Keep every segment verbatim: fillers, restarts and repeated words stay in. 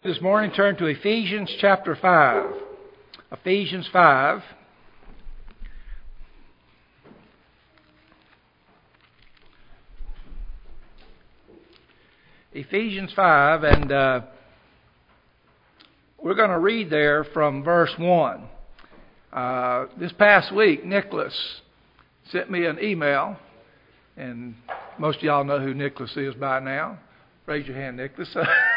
This morning, turn to Ephesians chapter five. Ephesians five. Ephesians five, and uh, we're going to read there from verse one. Uh, this past week, Nicholas sent me an email, and most of y'all know who Nicholas is by now. Raise your hand, Nicholas.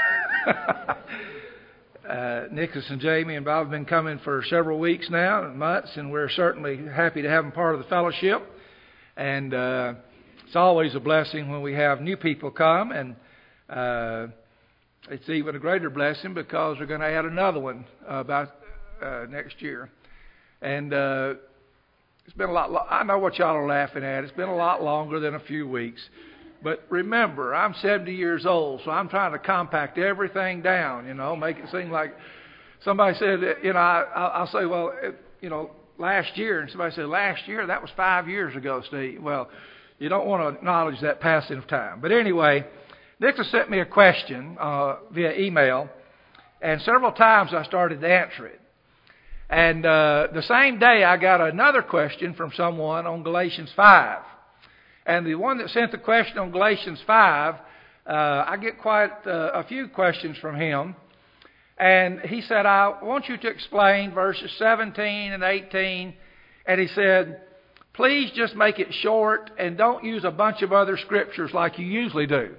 Uh, Nicholas and Jamie and Bob have been coming for several weeks now, and months, and we're certainly happy to have them part of the fellowship. And uh, it's always a blessing when we have new people come, and uh, it's even a greater blessing because we're going to add another one uh, about uh, next year. And uh, it's been a lot. Lo- I know what y'all are laughing at. It's been a lot longer than a few weeks. But remember, I'm seventy years old, so I'm trying to compact everything down, you know, make it seem like somebody said, you know, I, I'll say, well, it, you know, last year. And somebody said, last year? That was five years ago, Steve. Well, you don't want to acknowledge that passing of time. But anyway, Nicholas sent me a question uh, via email, and several times I started to answer it. And uh, the same day, I got another question from someone on Galatians five. And the one that sent the question on Galatians five, uh, I get quite uh, a few questions from him. And he said, I want you to explain verses seventeen and eighteen. And he said, please just make it short and don't use a bunch of other scriptures like you usually do.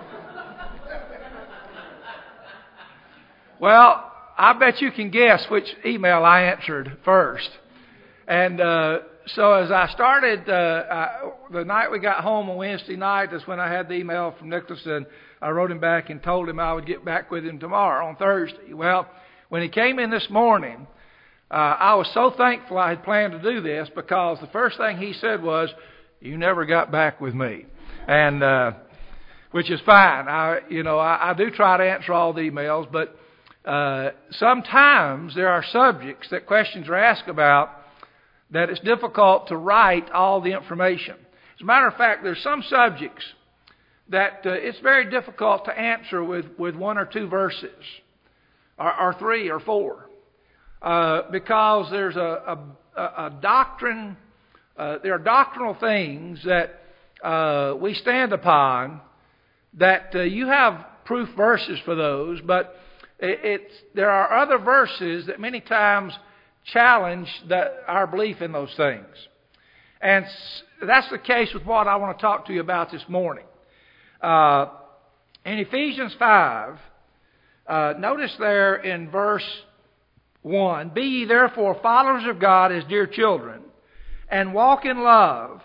Well, I bet you can guess which email I answered first. And uh, so as I started, uh, I, the night we got home on Wednesday night, that's when I had the email from Nicholas, and I wrote him back and told him I would get back with him tomorrow on Thursday. Well, when he came in this morning, uh, I was so thankful I had planned to do this because the first thing he said was, you never got back with me. And uh, which is fine. I, you know, I, I do try to answer all the emails, but uh, sometimes there are subjects that questions are asked about that it's difficult to write all the information. As a matter of fact, there's some subjects that uh, it's very difficult to answer with, with one or two verses, or, or three or four, uh, because there's a, a, a doctrine, uh, there are doctrinal things that uh, we stand upon that uh, you have proof verses for those, but it, it's, there are other verses that many times challenge that our belief in those things. And that's the case with what I want to talk to you about this morning. Uh, in Ephesians five, uh, notice there in verse one, be ye therefore followers of God as dear children, and walk in love,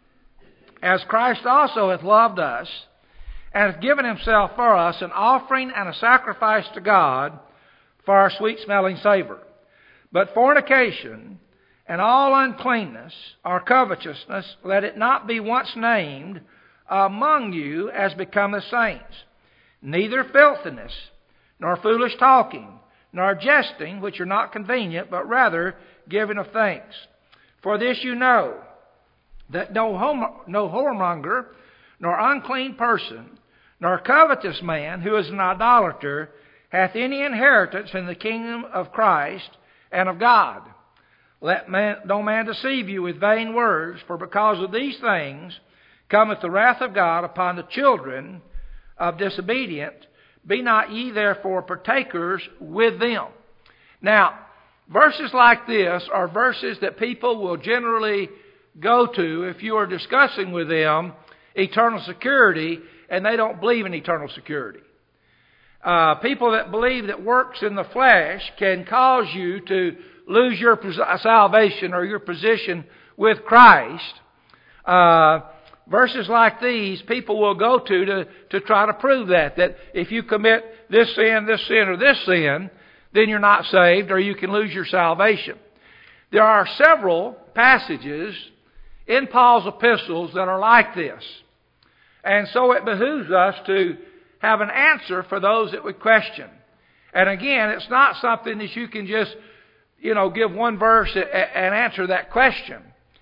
as Christ also hath loved us, and hath given himself for us, an offering and a sacrifice to God for our sweet-smelling savor. But fornication and all uncleanness or covetousness, let it not be once named among you as becometh saints, neither filthiness, nor foolish talking, nor jesting, which are not convenient, but rather giving of thanks. For this you know, that no, hom- no whoremonger, nor unclean person, nor covetous man, who is an idolater, hath any inheritance in the kingdom of Christ and of God. Let man, no man deceive you with vain words, for because of these things cometh the wrath of God upon the children of disobedience. Be not ye therefore partakers with them. Now, verses like this are verses that people will generally go to if you are discussing with them eternal security and they don't believe in eternal security. Uh, people that believe that works in the flesh can cause you to lose your salvation or your position with Christ. Uh, verses like these, people will go to, to to try to prove that. That if you commit this sin, this sin, or this sin, then you're not saved or you can lose your salvation. There are several passages in Paul's epistles that are like this. And so it behooves us to have an answer for those that would question. And again, it's not something that you can just, you know, give one verse and answer that question.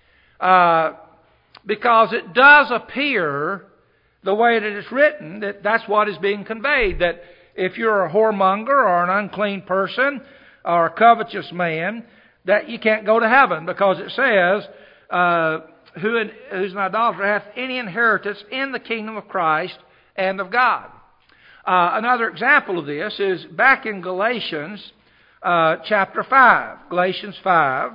Uh, because it does appear, the way that it's written, that that's what is being conveyed. That if you're a whoremonger or an unclean person or a covetous man, that you can't go to heaven, because it says, uh, who in, who's an idolater hath any inheritance in the kingdom of Christ and of God. Uh, another example of this is back in Galatians uh, chapter five. Galatians five.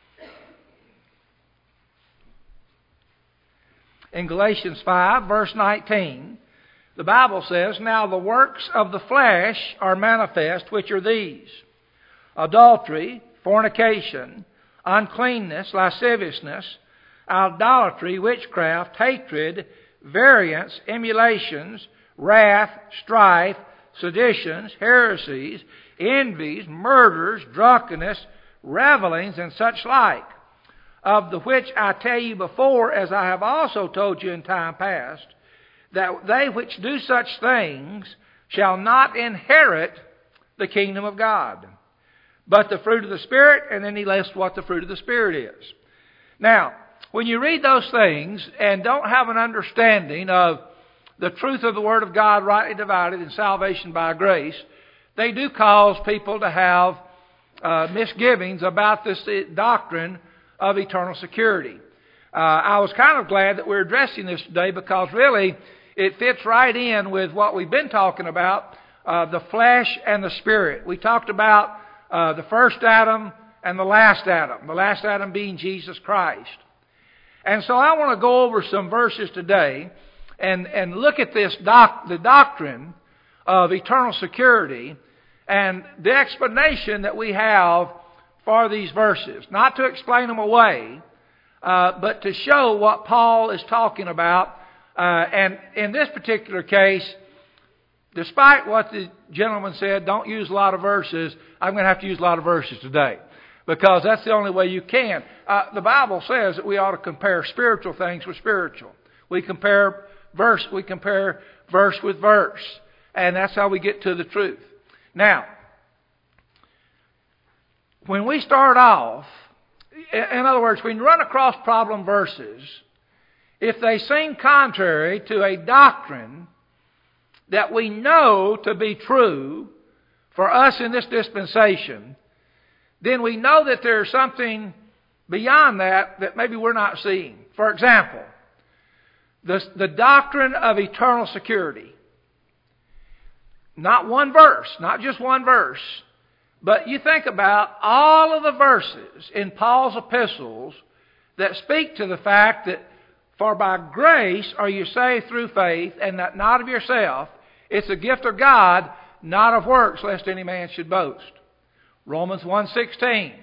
In Galatians five, verse nineteen, the Bible says, Now the works of the flesh are manifest, which are these: adultery, fornication, uncleanness, lasciviousness, idolatry, witchcraft, hatred, variance, emulations, wrath, strife, seditions, heresies, envies, murders, drunkenness, revelings, and such like, of the which I tell you before, as I have also told you in time past, that they which do such things shall not inherit the kingdom of God. But the fruit of the Spirit, and then he lists what the fruit of the Spirit is. Now, when you read those things and don't have an understanding of the truth of the Word of God rightly divided in salvation by grace, they do cause people to have uh, misgivings about this doctrine of eternal security. Uh, I was kind of glad that we're addressing this today, because really it fits right in with what we've been talking about, uh, the flesh and the spirit. We talked about uh, the first Adam and the last Adam, the last Adam being Jesus Christ. And so I want to go over some verses today and, and look at this doc, the doctrine of eternal security and the explanation that we have for these verses. Not to explain them away, uh, but to show what Paul is talking about. Uh, and in this particular case, despite what the gentleman said, don't use a lot of verses, I'm going to have to use a lot of verses today, because that's the only way you can. Uh, the Bible says that we ought to compare spiritual things with spiritual. We compare verse, we compare verse with verse, and that's how we get to the truth. Now, when we start off, in other words, when you run across problem verses, if they seem contrary to a doctrine that we know to be true for us in this dispensation, then we know that there's something beyond that that maybe we're not seeing. For example, the, the doctrine of eternal security. Not one verse, not just one verse, but you think about all of the verses in Paul's epistles that speak to the fact that for by grace are you saved through faith, and that not of yourself. It's a gift of God, not of works, lest any man should boast. Romans one sixteen.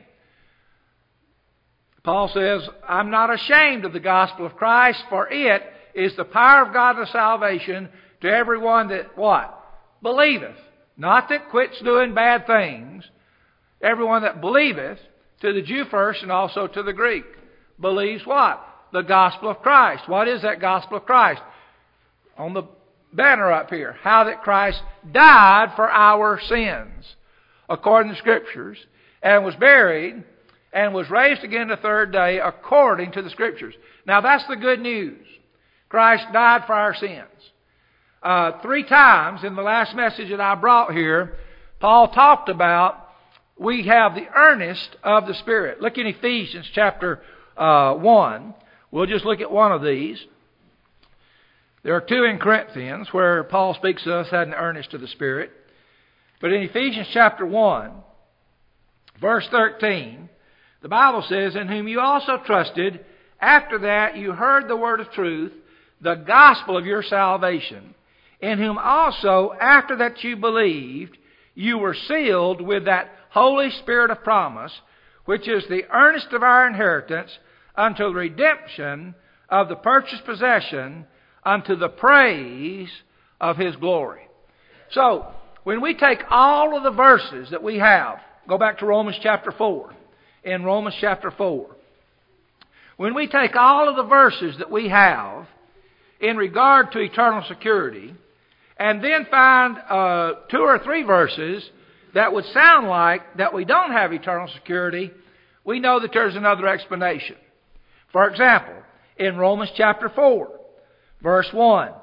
Paul says, I'm not ashamed of the gospel of Christ, for it is the power of God to salvation to everyone that, what? Believeth. Not that quits doing bad things. Everyone that believeth, to the Jew first and also to the Greek. Believes what? The gospel of Christ. What is that gospel of Christ? On the banner up here. How that Christ died for our sins, according to the Scriptures, and was buried, and was raised again the third day, according to the Scriptures. Now that's the good news. Christ died for our sins. Uh, three times in the last message that I brought here, Paul talked about we have the earnest of the Spirit. Look in Ephesians chapter uh, one. We'll just look at one of these. There are two in Corinthians where Paul speaks to us having the earnest of the Spirit. But in Ephesians chapter one, verse thirteen, the Bible says, in whom you also trusted, after that you heard the word of truth, the gospel of your salvation, in whom also, after that you believed, you were sealed with that Holy Spirit of promise, which is the earnest of our inheritance, unto the redemption of the purchased possession, unto the praise of His glory. So, when we take all of the verses that we have, go back to Romans chapter four. In Romans chapter four. When we take all of the verses that we have in regard to eternal security, and then find uh, two or three verses that would sound like that we don't have eternal security, we know that there's another explanation. For example, in Romans chapter four, verse one,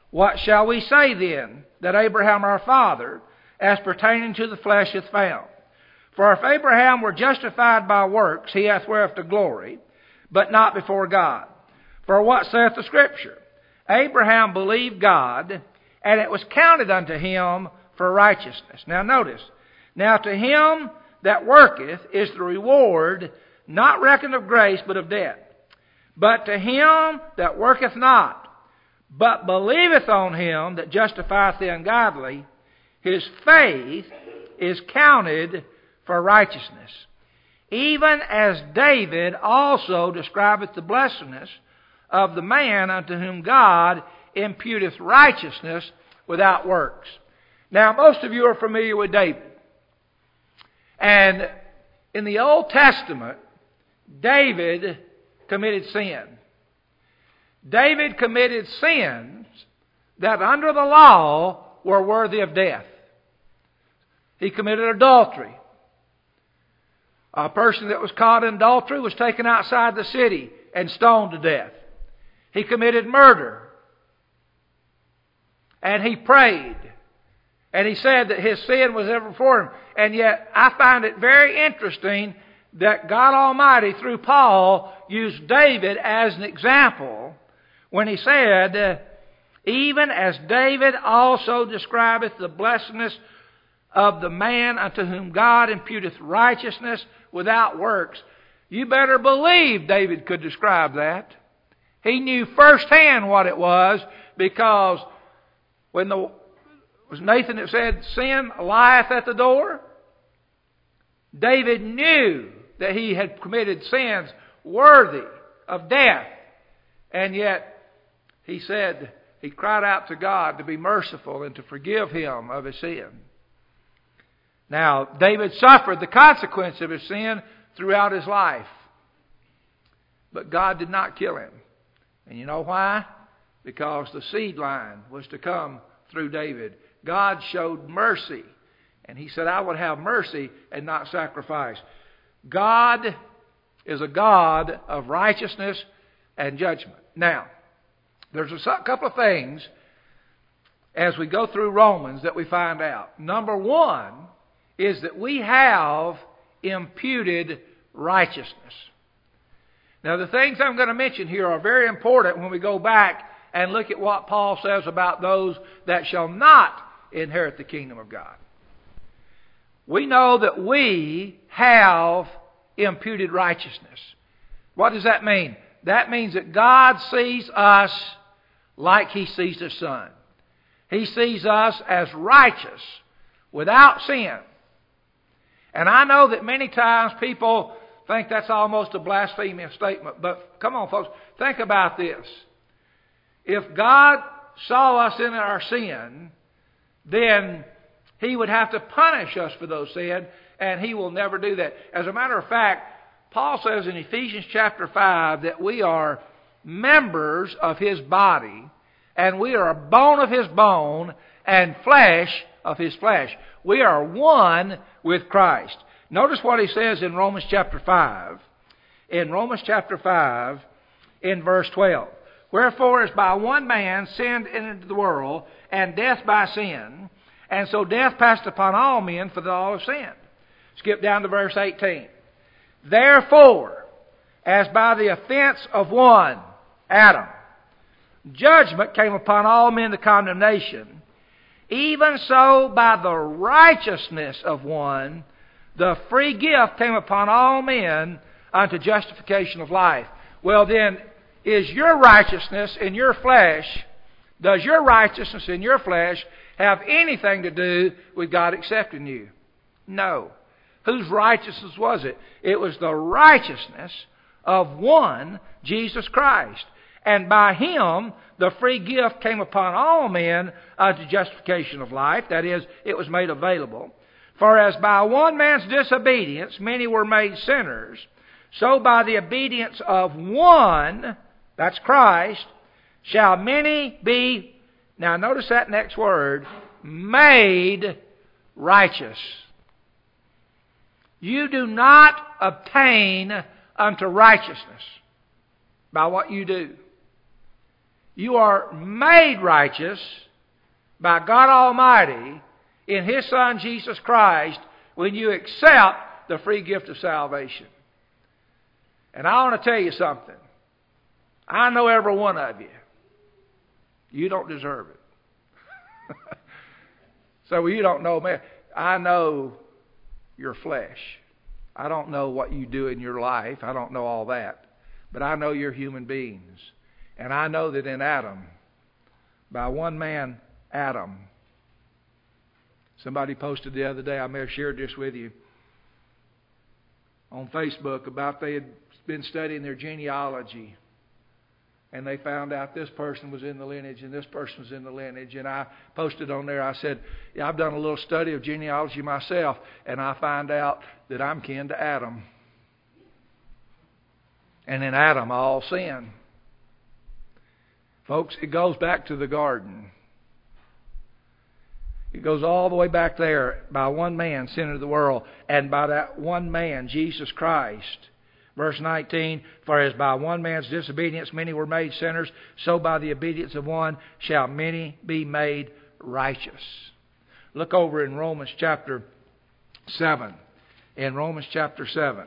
What shall we say then that Abraham our father, as pertaining to the flesh, hath found? For if Abraham were justified by works, he hath whereof to glory, but not before God. For what saith the Scripture? Abraham believed God, and it was counted unto him for righteousness. Now notice, now to him that worketh is the reward not reckoned of grace, but of debt. But to him that worketh not, but believeth on him that justifieth the ungodly, his faith is counted for righteousness. Even as David also describeth the blessedness of the man unto whom God imputeth righteousness without works. Now, most of you are familiar with David. And in the Old Testament, David committed sin. David committed sins that under the law were worthy of death. He committed adultery. A person that was caught in adultery was taken outside the city and stoned to death. He committed murder. And he prayed. And he said that his sin was ever before him. And yet, I find it very interesting that God Almighty, through Paul, used David as an example when he said, even as David also describeth the blessedness of the man unto whom God imputeth righteousness without works. You better believe David could describe that. He knew firsthand what it was, because when the was Nathan that said, sin lieth at the door? David knew that he had committed sins worthy of death. And yet, he said, he cried out to God to be merciful and to forgive him of his sin. Now, David suffered the consequence of his sin throughout his life. But God did not kill him. And you know why? Because the seed line was to come through David. God showed mercy. And He said, I would have mercy and not sacrifice. God is a God of righteousness and judgment. Now, there's a couple of things as we go through Romans that we find out. Number one is that we have imputed righteousness. Now, the things I'm going to mention here are very important when we go back and look at what Paul says about those that shall not inherit the kingdom of God. We know that we have imputed righteousness. What does that mean? That means that God sees us like He sees His Son. He sees us as righteous, without sin. And I know that many times people think that's almost a blasphemous statement. But come on, folks, think about this. If God saw us in our sin, then He would have to punish us for those sins, and He will never do that. As a matter of fact, Paul says in Ephesians chapter five that we are members of His body, and we are a bone of His bone and flesh of His flesh. We are one with Christ. Notice what he says in Romans chapter five. In Romans chapter five, in verse twelve. Wherefore, as by one man sin entered the world, and death by sin, and so death passed upon all men, for that all have sinned. Skip down to verse eighteen. Therefore, as by the offense of one, Adam, judgment came upon all men to condemnation, even so by the righteousness of one, the free gift came upon all men unto justification of life. Well then, is your righteousness in your flesh, does your righteousness in your flesh have anything to do with God accepting you? No. Whose righteousness was it? It was the righteousness of one, Jesus Christ. And by Him, the free gift came upon all men unto justification of life. That is, it was made available. For as by one man's disobedience many were made sinners, so by the obedience of one, that's Christ, shall many be, now notice that next word, made righteous. You do not obtain unto righteousness by what you do. You are made righteous by God Almighty in His Son Jesus Christ when you accept the free gift of salvation. And I want to tell you something. I know every one of you. You don't deserve it. So you don't know me. I know your flesh. I don't know what you do in your life. I don't know all that. But I know you're human beings. And I know that in Adam, by one man, Adam, somebody posted the other day, I may have shared this with you, on Facebook about they had been studying their genealogy. And they found out this person was in the lineage and this person was in the lineage. And I posted on there, I said, yeah, I've done a little study of genealogy myself. And I find out that I'm kin to Adam. And in Adam, all sin. Folks, it goes back to the garden. It goes all the way back there. By one man, sin into the world. And by that one man, Jesus Christ. Verse nineteen, for as by one man's disobedience many were made sinners, so by the obedience of one shall many be made righteous. Look over in Romans chapter seven. In Romans chapter seven.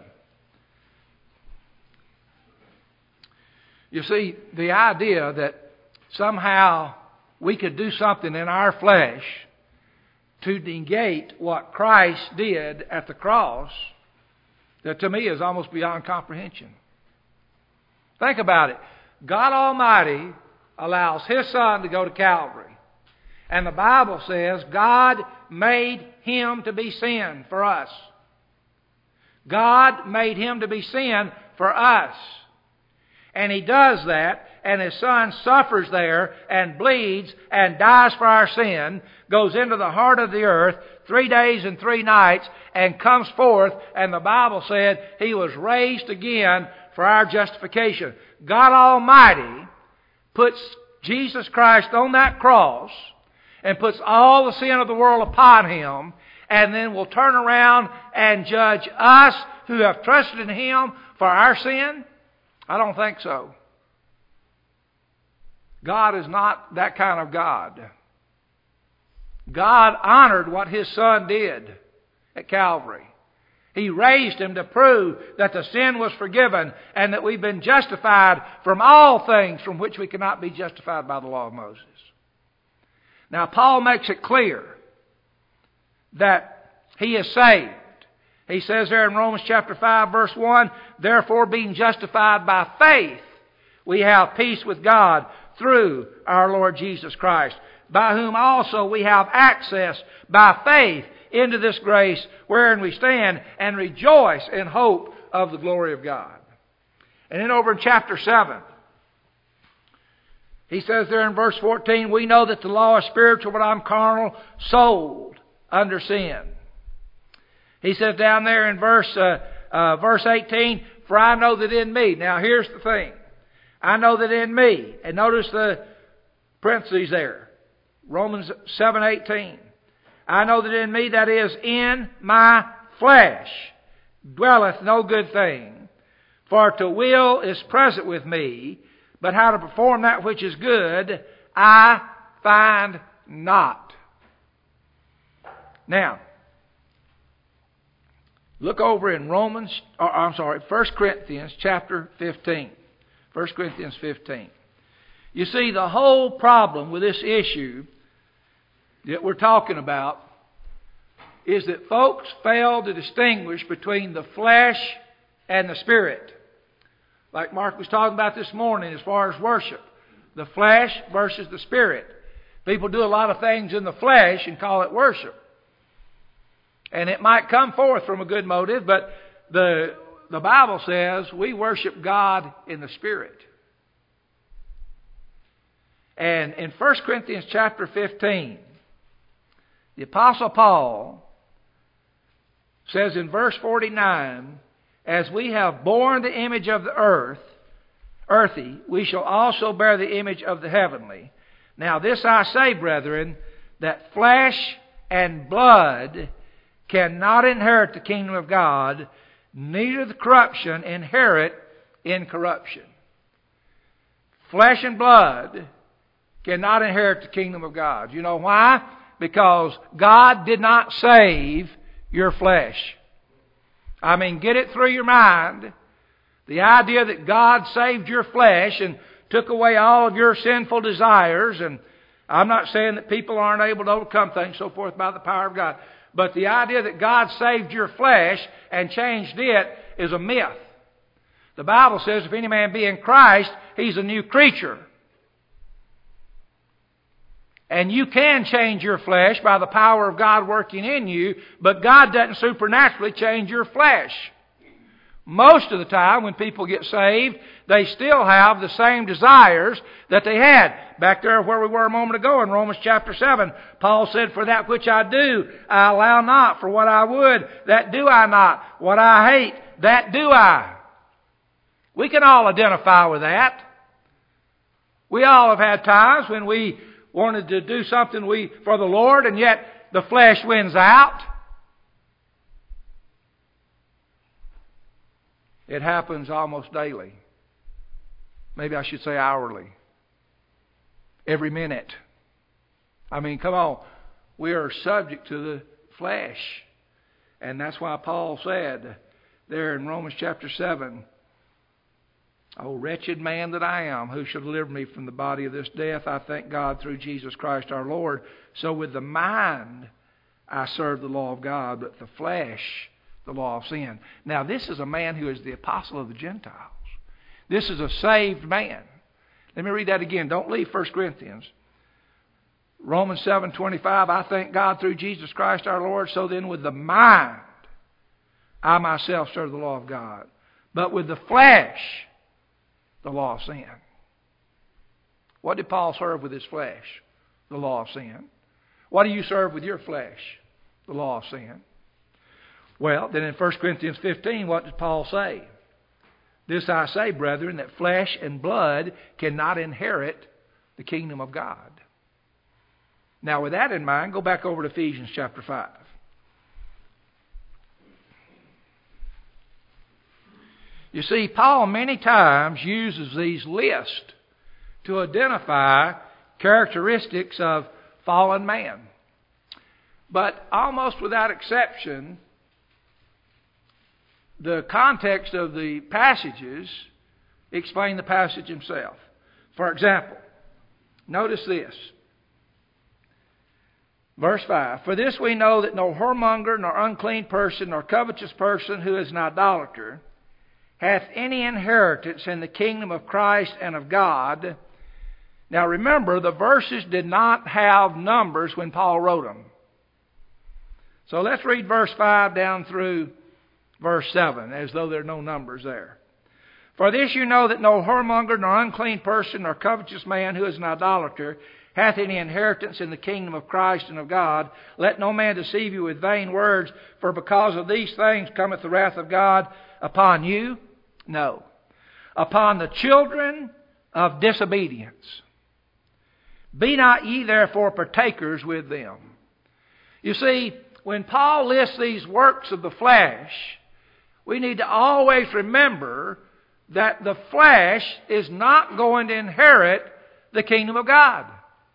You see, the idea that somehow we could do something in our flesh to negate what Christ did at the cross, that to me is almost beyond comprehension. Think about it. God Almighty allows His Son to go to Calvary. And the Bible says God made Him to be sin for us. God made Him to be sin for us. And He does that, and His Son suffers there and bleeds and dies for our sin, goes into the heart of the earth three days and three nights, and comes forth, and the Bible said He was raised again for our justification. God Almighty puts Jesus Christ on that cross and puts all the sin of the world upon Him, and then will turn around and judge us who have trusted in Him for our sin? I don't think so. God is not that kind of God. God honored what His Son did at Calvary. He raised Him to prove that the sin was forgiven and that we've been justified from all things from which we cannot be justified by the law of Moses. Now, Paul makes it clear that he is saved. He says there in Romans chapter five, verse one, therefore being justified by faith, we have peace with God through our Lord Jesus Christ, by whom also we have access by faith into this grace wherein we stand and rejoice in hope of the glory of God. And then over in chapter seven, he says there in verse fourteen, we know that the law is spiritual, but I'm carnal, sold under sin. He says down there in verse uh, uh, verse eighteen, for I know that in me. Now here's the thing. I know that in me. And notice the parentheses there. Romans seven eighteen. I know that in me, that is, in my flesh, dwelleth no good thing. For to will is present with me, but how to perform that which is good, I find not. Now, look over in Romans, or I'm sorry, First Corinthians chapter fifteen. First Corinthians fifteen. You see, the whole problem with this issue that we're talking about is that folks fail to distinguish between the flesh and the spirit. Like Mark was talking about this morning as far as worship. The flesh versus the spirit. People do a lot of things in the flesh and call it worship. And it might come forth from a good motive, but the, the Bible says we worship God in the Spirit. And in First Corinthians chapter fifteen, the Apostle Paul says in verse forty-nine, as we have borne the image of the earth, earthy, we shall also bear the image of the heavenly. Now this I say, brethren, that flesh and blood cannot inherit the kingdom of God, neither the corruption inherit incorruption. Flesh and blood cannot inherit the kingdom of God. You know why? Because God did not save your flesh. I mean, get it through your mind. The idea that God saved your flesh and took away all of your sinful desires, and I'm not saying that people aren't able to overcome things, so forth, by the power of God. But the idea that God saved your flesh and changed it is a myth. The Bible says if any man be in Christ, he's a new creature. And you can change your flesh by the power of God working in you, but God doesn't supernaturally change your flesh. Most of the time when people get saved, they still have the same desires that they had. Back there where we were a moment ago in Romans chapter seven, Paul said, "For that which I do, I allow not. For what I would, that do I not. What I hate, that do I." We can all identify with that. We all have had times when we wanted to do something we for the Lord, and yet the flesh wins out. It happens almost daily. Maybe I should say hourly. Every minute. I mean, come on. We are subject to the flesh. And that's why Paul said there in Romans chapter seven, "O wretched man that I am, who shall deliver me from the body of this death? I thank God through Jesus Christ our Lord. So with the mind I serve the law of God, but the flesh the law of sin." Now this is a man who is the apostle of the Gentiles. This is a saved man. Let me read that again. Don't leave First Corinthians. Romans seven twenty-five, "I thank God through Jesus Christ our Lord. So then with the mind I myself serve the law of God, but with the flesh the law of sin." What did Paul serve with his flesh? The law of sin. What do you serve with your flesh? The law of sin. Well, then in First Corinthians fifteen, what did Paul say? "This I say, brethren, that flesh and blood cannot inherit the kingdom of God." Now with that in mind, go back over to Ephesians chapter five. You see, Paul many times uses these lists to identify characteristics of fallen man. But almost without exception, the context of the passages explain the passage himself. For example, notice this. Verse five, "For this we know that no whoremonger, nor unclean person, nor covetous person who is an idolater hath any inheritance in the kingdom of Christ and of God." Now remember, the verses did not have numbers when Paul wrote them. So let's read verse five down through verse seven, as though there are no numbers there. "For this you know that no whoremonger, nor unclean person, nor covetous man who is an idolater hath any inheritance in the kingdom of Christ and of God. Let no man deceive you with vain words, for because of these things cometh the wrath of God upon you." No. "Upon the children of disobedience. Be not ye therefore partakers with them." You see, when Paul lists these works of the flesh, we need to always remember that the flesh is not going to inherit the kingdom of God.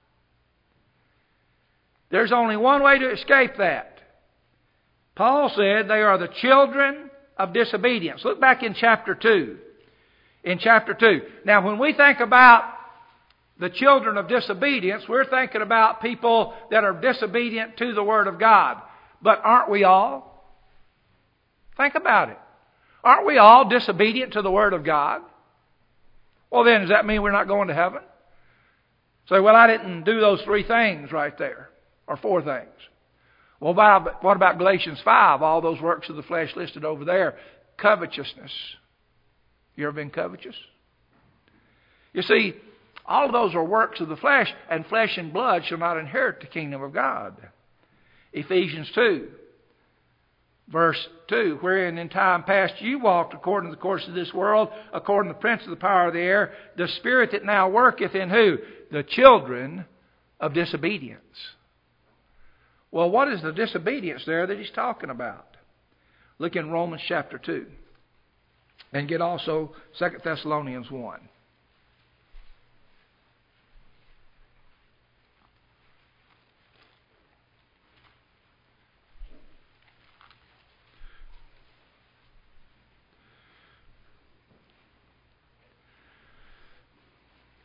There's only one way to escape that. Paul said they are the children of disobedience. Look back in chapter two. In chapter two. Now, when we think about the children of disobedience, we're thinking about people that are disobedient to the Word of God. But aren't we all? Think about it. Aren't we all disobedient to the Word of God? Well then, does that mean we're not going to heaven? Say, well, I didn't do those three things right there. Or four things. Well, what about Galatians five? All those works of the flesh listed over there. Covetousness. You ever been covetous? You see, all of those are works of the flesh, and flesh and blood shall not inherit the kingdom of God. Ephesians two. Verse two, "Wherein in time past you walked according to the course of this world, according to the prince of the power of the air, the spirit that now worketh in" who? "The children of disobedience." Well, what is the disobedience there that he's talking about? Look in Romans chapter two. And get also Second Thessalonians one.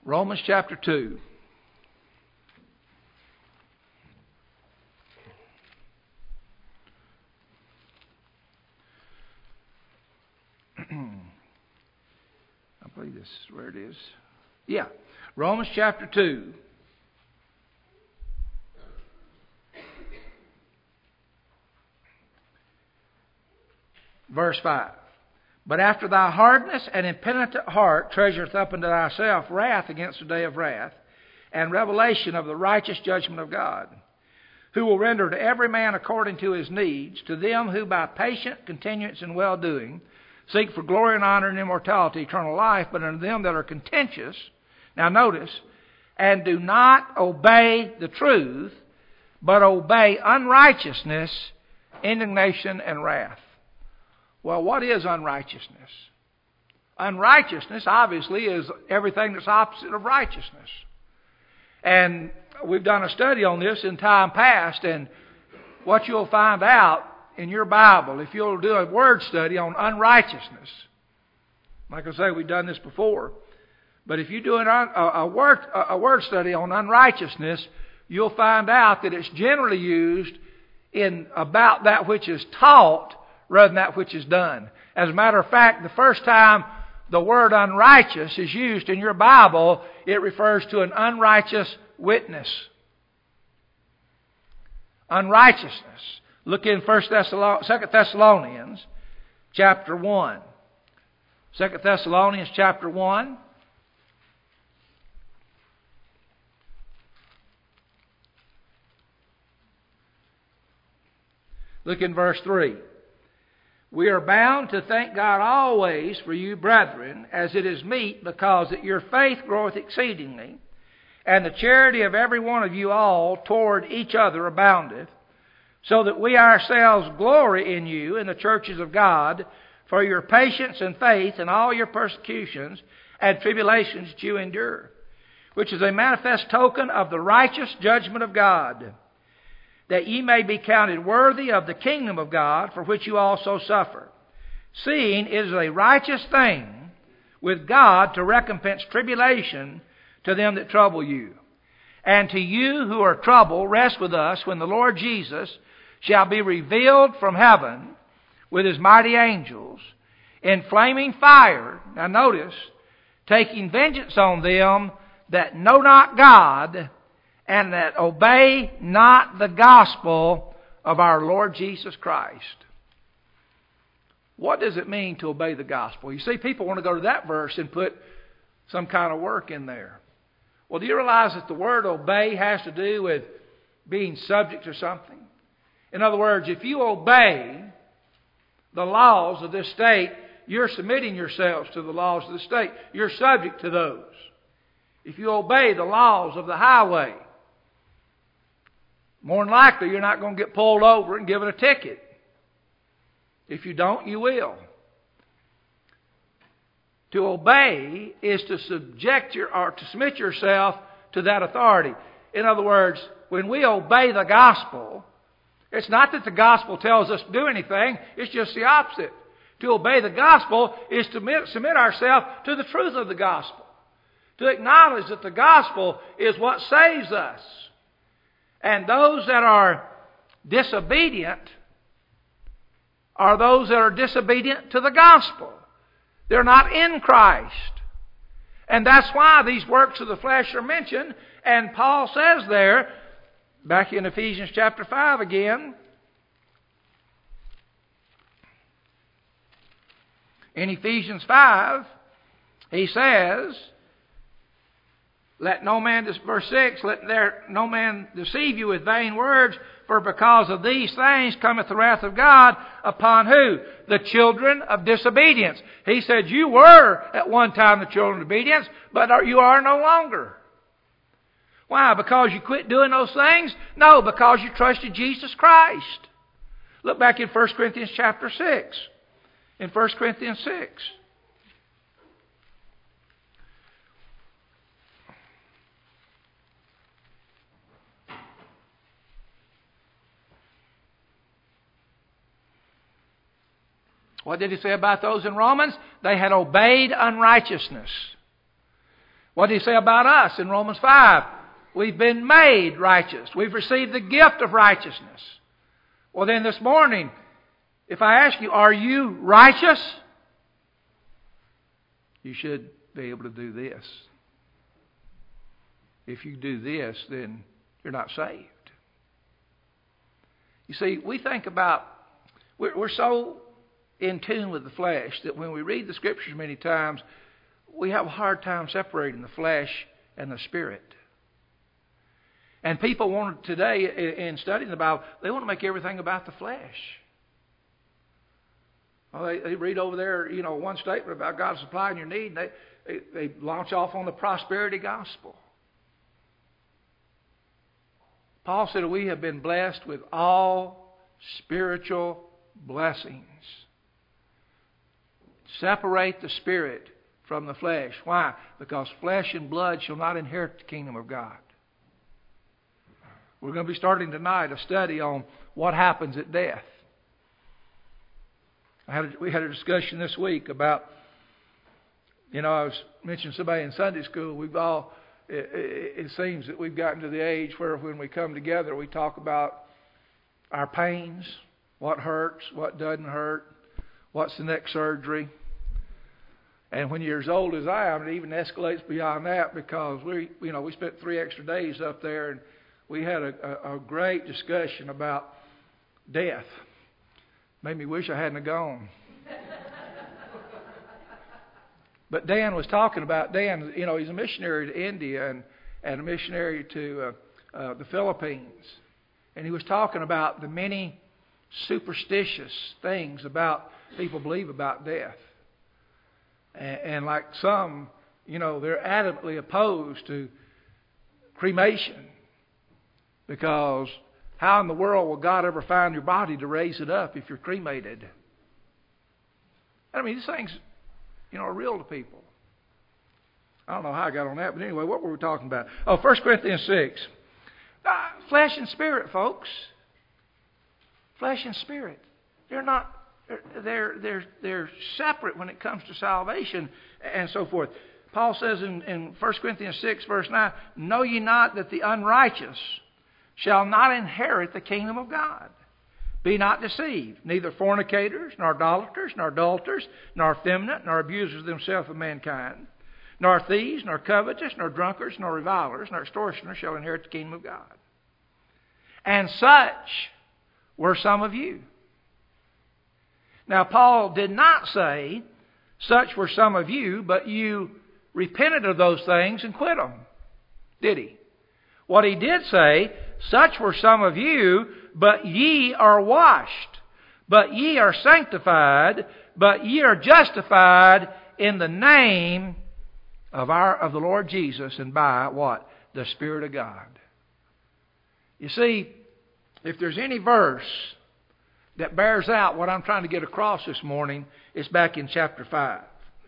Romans chapter two. I believe this is where it is. Yeah, Romans chapter two. Verse five. But after thy hardness and impenitent heart treasureth up unto thyself wrath against the day of wrath, and revelation of the righteous judgment of God, who will render to every man according to his needs, to them who by patient continuance in well-doing seek for glory and honor and immortality, eternal life, but unto them that are contentious, now notice, and do not obey the truth, but obey unrighteousness, indignation, and wrath. Well, what is unrighteousness? Unrighteousness, obviously, is everything that's opposite of righteousness. And we've done a study on this in time past, and what you'll find out in your Bible, if you'll do a word study on unrighteousness, like I say, we've done this before, but if you do an, a, a, word, a word study on unrighteousness, you'll find out that it's generally used in about that which is taught rather than that which is done. As a matter of fact, the first time the word unrighteous is used in your Bible, it refers to an unrighteous witness. Unrighteousness. Look in First Thessalonians, Second Thessalonians chapter one. Second Thessalonians chapter one. Look in verse three. We are bound to thank God always for you, brethren, as it is meet, because that your faith groweth exceedingly, and the charity of every one of you all toward each other aboundeth, so that we ourselves glory in you in the churches of God for your patience and faith in all your persecutions and tribulations that you endure, which is a manifest token of the righteous judgment of God, that ye may be counted worthy of the kingdom of God, for which you also suffer. Seeing it is a righteous thing with God to recompense tribulation to them that trouble you. And to you who are troubled, rest with us when the Lord Jesus shall be revealed from heaven with his mighty angels in flaming fire. Now notice, taking vengeance on them that know not God, and that obey not the gospel of our Lord Jesus Christ. What does it mean to obey the gospel? You see, people want to go to that verse and put some kind of work in there. Well, do you realize that the word obey has to do with being subject to something? In other words, if you obey the laws of this state, you're submitting yourselves to the laws of the state. You're subject to those. If you obey the laws of the highway, more than likely, you're not going to get pulled over and given a ticket. If you don't, you will. To obey is to subject your, or to submit yourself to that authority. In other words, when we obey the gospel, it's not that the gospel tells us to do anything. It's just the opposite. To obey the gospel is to submit, submit ourselves to the truth of the gospel. To acknowledge that the gospel is what saves us. And those that are disobedient are those that are disobedient to the gospel. They're not in Christ. And that's why these works of the flesh are mentioned. And Paul says there, back in Ephesians chapter five again, in Ephesians five, he says, let no man, verse six, let there no man deceive you with vain words, for because of these things cometh the wrath of God upon who? The children of disobedience. He said, you were at one time the children of obedience, but you are no longer. Why? Because you quit doing those things? No, because you trusted Jesus Christ. Look back in First Corinthians chapter six. In First Corinthians six. What did he say about those in Romans? They had obeyed unrighteousness. What did he say about us in Romans five? We've been made righteous. We've received the gift of righteousness. Well then this morning, if I ask you, are you righteous? You should be able to do this. If you do this, then you're not saved. You see, we think about, we're, we're so in tune with the flesh that when we read the Scriptures many times, we have a hard time separating the flesh and the Spirit. And people want today, in studying the Bible, they want to make everything about the flesh. Well, they, they read over there, you know, one statement about God supplying your need, and they, they, they launch off on the prosperity gospel. Paul said we have been blessed with all spiritual blessings. Separate the spirit from the flesh. Why? Because flesh and blood shall not inherit the kingdom of God. We're going to be starting tonight a study on what happens at death. I had a, we had a discussion this week about, you know, I was mentioning somebody in Sunday school. We've all, it, it, it seems that we've gotten to the age where when we come together, we talk about our pains, what hurts, what doesn't hurt, what's the next surgery. And when you're as old as I am, it even escalates beyond that because we, you know, we spent three extra days up there and we had a, a, a great discussion about death. Made me wish I hadn't gone. But Dan was talking about, Dan, you know, he's a missionary to India and, and a missionary to uh, uh, the Philippines. And he was talking about the many superstitious things about people believe about death. And, and like some, you know, they're adamantly opposed to cremation because how in the world will God ever find your body to raise it up if you're cremated? I mean, these things, you know, are real to people. I don't know how I got on that, but anyway, what were we talking about? Oh, First Corinthians six. Ah, flesh and spirit, folks. Flesh and spirit. They're not, they're, they're, they're separate when it comes to salvation and so forth. Paul says in, in First Corinthians six, verse nine, know ye not that the unrighteous shall not inherit the kingdom of God. Be not deceived, neither fornicators, nor idolaters, nor adulterers, nor effeminate, nor abusers of themselves of mankind, nor thieves, nor covetous, nor drunkards, nor revilers, nor extortioners shall inherit the kingdom of God. And such were some of you. Now, Paul did not say, such were some of you, but you repented of those things and quit them. Did he? What he did say, such were some of you, but ye are washed, but ye are sanctified, but ye are justified in the name of our of the Lord Jesus and by what? The Spirit of God. You see, if there's any verse that bears out what I'm trying to get across this morning, it's back in chapter five.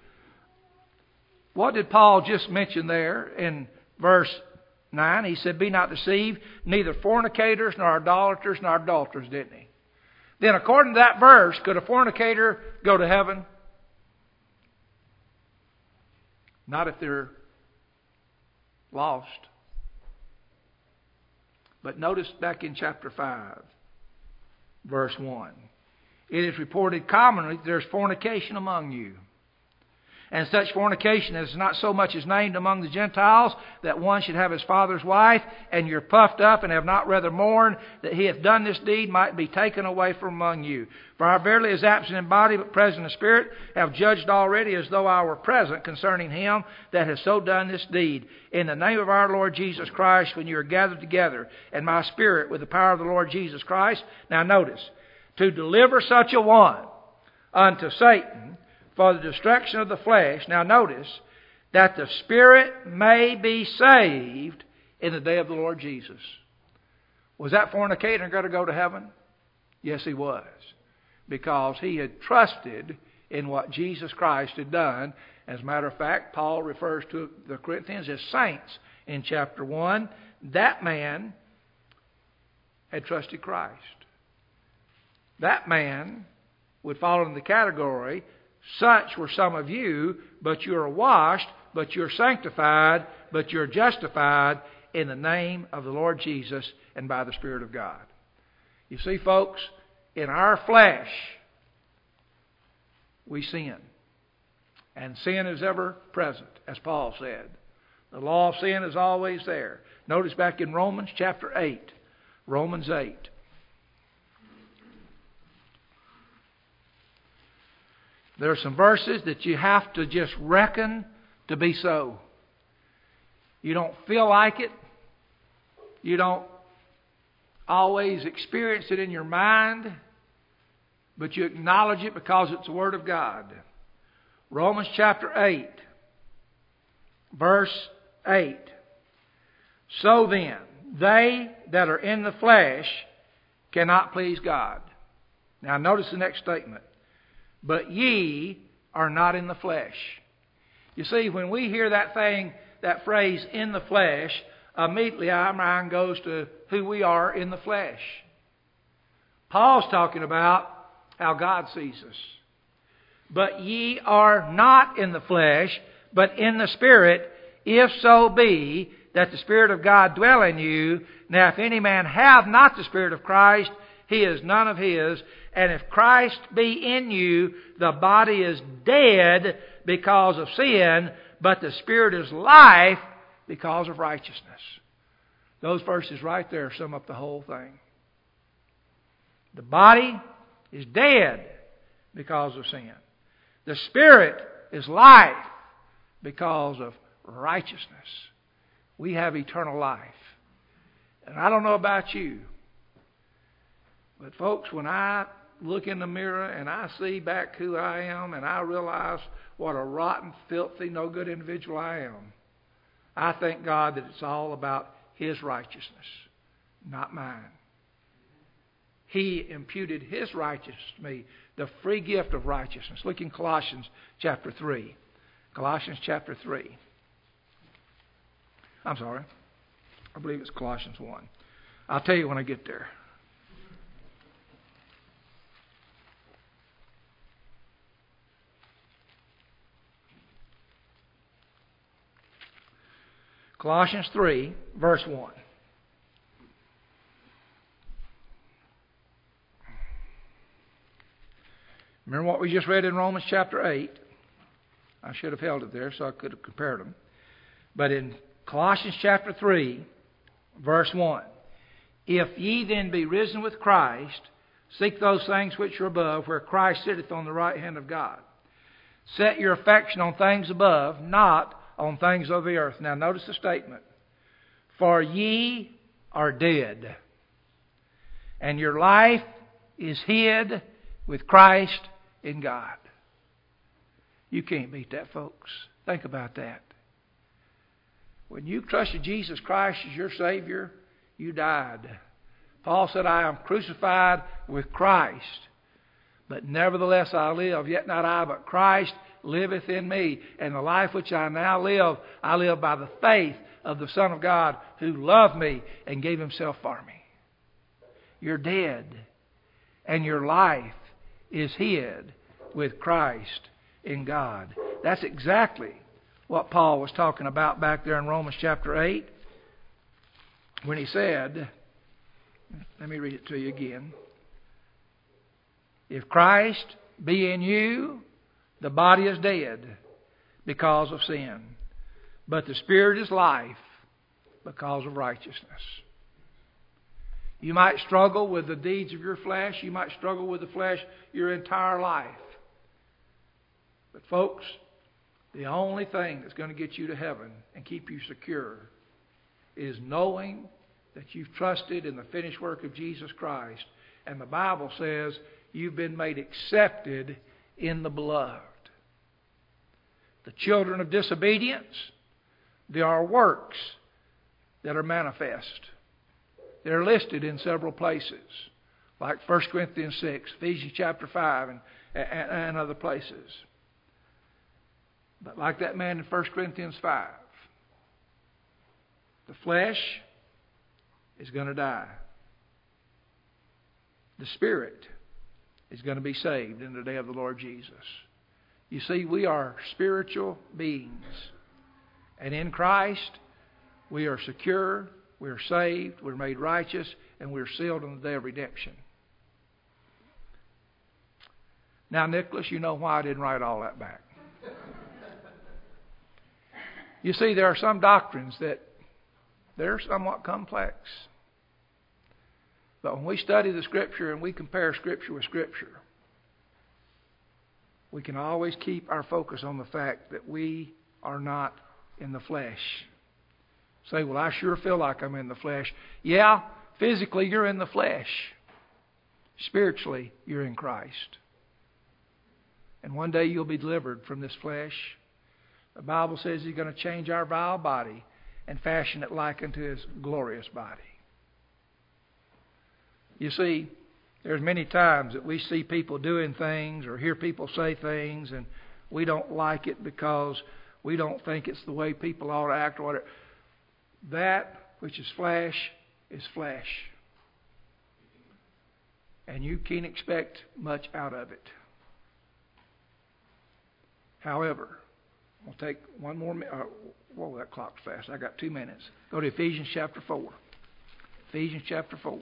What did Paul just mention there in verse nine? He said, be not deceived, neither fornicators, nor idolaters, nor adulterers, didn't he? Then according to that verse, could a fornicator go to heaven? Not if they're lost. But notice back in chapter five, verse one. It is reported commonly that there's fornication among you. And such fornication is not so much as named among the Gentiles, that one should have his father's wife, and you're puffed up and have not rather mourned that he hath done this deed might be taken away from among you. For I verily is absent in body, but present in spirit, have judged already as though I were present concerning him that has so done this deed. In the name of our Lord Jesus Christ, when you are gathered together, and my spirit with the power of the Lord Jesus Christ. Now notice, to deliver such a one unto Satan, for the destruction of the flesh. Now notice, that the spirit may be saved in the day of the Lord Jesus. Was that fornicator going to go to heaven? Yes, he was. Because he had trusted in what Jesus Christ had done. As a matter of fact, Paul refers to the Corinthians as saints in chapter one. That man had trusted Christ. That man would fall in the category, such were some of you, but you are washed, but you're sanctified, but you're justified in the name of the Lord Jesus and by the Spirit of God. You see, folks, in our flesh, we sin. And sin is ever present, as Paul said. The law of sin is always there. Notice back in Romans chapter eight. Romans eight. There are some verses that you have to just reckon to be so. You don't feel like it. You don't always experience it in your mind, but you acknowledge it because it's the Word of God. Romans chapter eight, verse eight. So then, they that are in the flesh cannot please God. Now notice the next statement. But ye are not in the flesh. You see, when we hear that thing, that phrase, in the flesh, immediately our mind goes to who we are in the flesh. Paul's talking about how God sees us. But ye are not in the flesh, but in the Spirit, if so be that the Spirit of God dwell in you. Now if any man have not the Spirit of Christ, he is none of his. And if Christ be in you, the body is dead because of sin, but the Spirit is life because of righteousness. Those verses right there sum up the whole thing. The body is dead because of sin. The Spirit is life because of righteousness. We have eternal life. And I don't know about you, but folks, when I look in the mirror and I see back who I am and I realize what a rotten, filthy, no good individual I am, I thank God that it's all about His righteousness, not mine. He imputed His righteousness to me, the free gift of righteousness. Look in Colossians chapter three. Colossians chapter three. I'm sorry. I believe it's Colossians one. I'll tell you when I get there. Colossians three, verse one. Remember what we just read in Romans chapter eight? I should have held it there so I could have compared them. But in Colossians chapter three, verse one. If ye then be risen with Christ, seek those things which are above, where Christ sitteth on the right hand of God. Set your affection on things above, not on things of the earth. Now notice the statement. For ye are dead, and your life is hid with Christ in God. You can't beat that, folks. Think about that. When you trusted Jesus Christ as your Savior, you died. Paul said, I am crucified with Christ, but nevertheless I live, yet not I, but Christ liveth in me. And the life which I now live, I live by the faith of the Son of God, who loved me and gave Himself for me. You're dead, and your life is hid with Christ in God. That's exactly what Paul was talking about back there in Romans chapter eight, when he said, let me read it to you again. If Christ be in you, the body is dead because of sin, but the Spirit is life because of righteousness. You might struggle with the deeds of your flesh. You might struggle with the flesh your entire life. But folks, the only thing that's going to get you to heaven and keep you secure is knowing that you've trusted in the finished work of Jesus Christ. And the Bible says you've been made accepted in the beloved. The children of disobedience, there are works that are manifest. They're listed in several places, like First Corinthians six, Ephesians chapter five, and, and, and other places. But like that man in First Corinthians five, the flesh is going to die. The Spirit is going to be saved in the day of the Lord Jesus. You see, we are spiritual beings. And in Christ, we are secure, we are saved, we're made righteous, and we're sealed on the day of redemption. Now, Nicholas, you know why I didn't write all that back. You see, there are some doctrines that they're somewhat complex. But when we study the Scripture and we compare Scripture with Scripture, we can always keep our focus on the fact that we are not in the flesh. Say, well, I sure feel like I'm in the flesh. Yeah, physically you're in the flesh. Spiritually, you're in Christ. And one day you'll be delivered from this flesh. The Bible says He's going to change our vile body and fashion it like unto His glorious body. You see, there's many times that we see people doing things or hear people say things and we don't like it because we don't think it's the way people ought to act or whatever. That which is flesh is flesh. And you can't expect much out of it. However, we'll take one more minute. Uh, whoa, that clock's fast. I got two minutes. Go to Ephesians chapter four. Ephesians chapter four.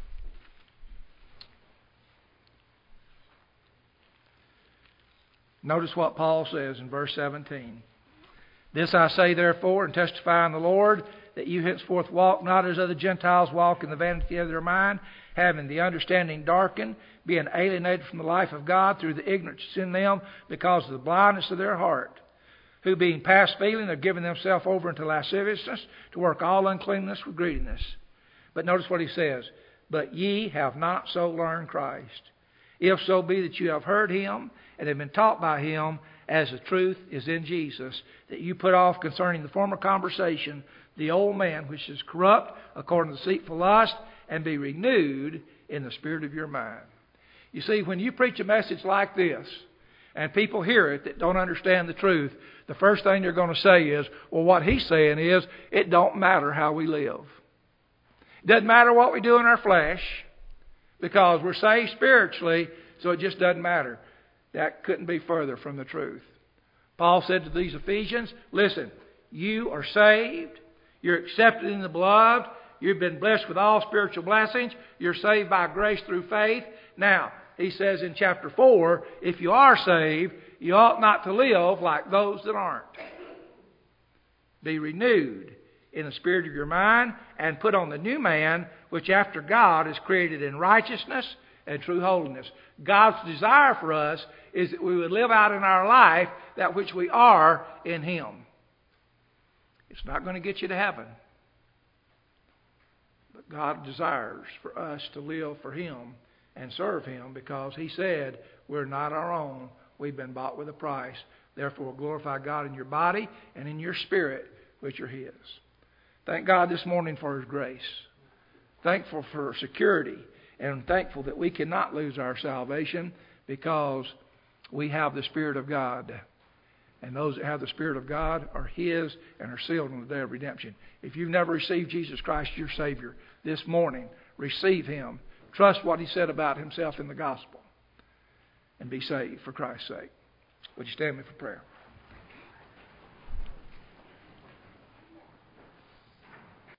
Notice what Paul says in verse seventeen. This I say therefore, and testify in the Lord, that you henceforth walk not as other Gentiles walk in the vanity of their mind, having the understanding darkened, being alienated from the life of God through the ignorance in them because of the blindness of their heart, who being past feeling have given themselves over unto lasciviousness, to work all uncleanness with greediness. But notice what he says, but ye have not so learned Christ. If so be that you have heard Him, and have been taught by Him, as the truth is in Jesus, that you put off concerning the former conversation the old man which is corrupt according to deceitful lust, and be renewed in the spirit of your mind. You see, when you preach a message like this, and people hear it that don't understand the truth, the first thing they're going to say is, well, what he's saying is, it don't matter how we live. It doesn't matter what we do in our flesh, because we're saved spiritually, so it just doesn't matter. That couldn't be further from the truth. Paul said to these Ephesians, listen, you are saved, you're accepted in the beloved, you've been blessed with all spiritual blessings, you're saved by grace through faith. Now, he says in chapter four, if you are saved, you ought not to live like those that aren't. Be renewed in the spirit of your mind, and put on the new man, which after God is created in righteousness and true holiness. God's desire for us is that we would live out in our life that which we are in Him. It's not going to get you to heaven. But God desires for us to live for Him and serve Him, because He said we're not our own. We've been bought with a price. Therefore, glorify God in your body and in your spirit, which are His. Thank God this morning for His grace. Thankful for security. And thankful that we cannot lose our salvation because we have the Spirit of God. And those that have the Spirit of God are His and are sealed on the day of redemption. If you've never received Jesus Christ your Savior this morning, receive Him. Trust what He said about Himself in the gospel. And be saved for Christ's sake. Would you stand with me for prayer?